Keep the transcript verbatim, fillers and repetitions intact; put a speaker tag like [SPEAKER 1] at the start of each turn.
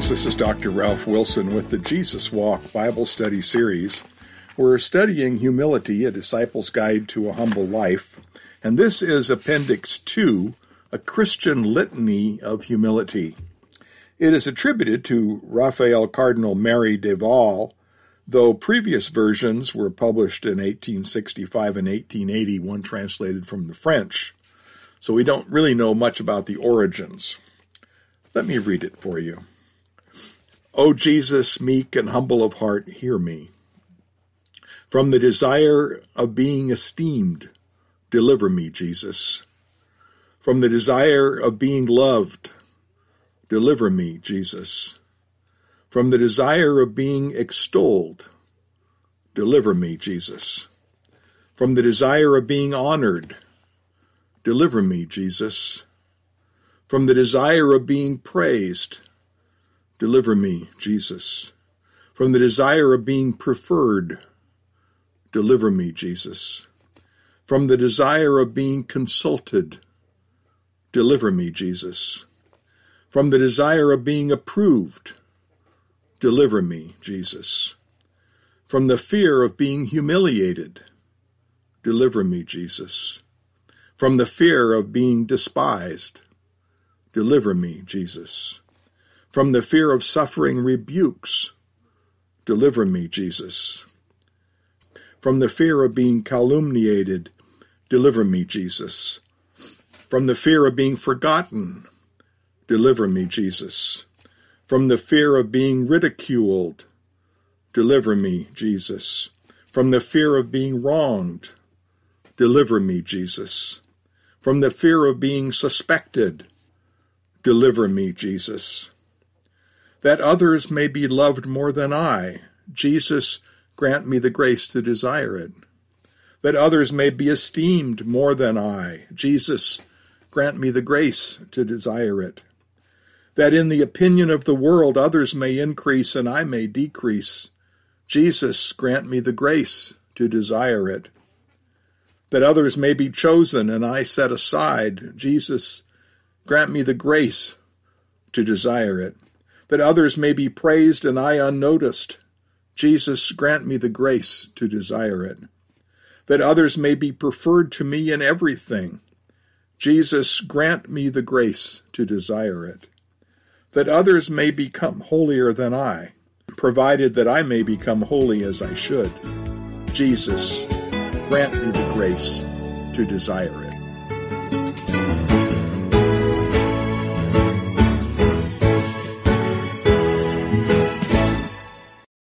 [SPEAKER 1] Greetings, this is Doctor Ralph Wilson with the Jesus Walk Bible Study Series. We're studying Humility, a Disciple's Guide to a Humble Life, and this is Appendix two, a Christian Litany of Humility. It is attributed to Raphael Cardinal Merry de Val, though previous versions were published in eighteen sixty-five and eighteen eighty, one translated from the French, so we don't really know much about the origins. Let me read it for you. O Jesus, meek and humble of heart, hear me. From the desire of being esteemed, deliver me, Jesus. From the desire of being loved, deliver me, Jesus. From the desire of being extolled, deliver me, Jesus. From the desire of being honored, deliver me, Jesus. From the desire of being praised, deliver me, Jesus. From the desire of being preferred, deliver me, Jesus. From the desire of being consulted, deliver me, Jesus. From the desire of being approved, deliver me, Jesus. From the fear of being humiliated, deliver me, Jesus. From the fear of being despised, deliver me, Jesus. From the fear of suffering rebukes, deliver me, Jesus. From the fear of being calumniated, deliver me, Jesus. From the fear of being forgotten, deliver me, Jesus. From the fear of being ridiculed, deliver me, Jesus. From the fear of being wronged, deliver me, Jesus. From the fear of being suspected, deliver me, Jesus. That others may be loved more than I, Jesus, grant me the grace to desire it. That others may be esteemed more than I, Jesus, grant me the grace to desire it. That in the opinion of the world others may increase and I may decrease, Jesus, grant me the grace to desire it. That others may be chosen and I set aside, Jesus, grant me the grace to desire it. That others may be praised and I unnoticed, Jesus, grant me the grace to desire it. That others may be preferred to me in everything, Jesus, grant me the grace to desire it. That others may become holier than I, provided that I may become holy as I should, Jesus, grant me the grace to desire it.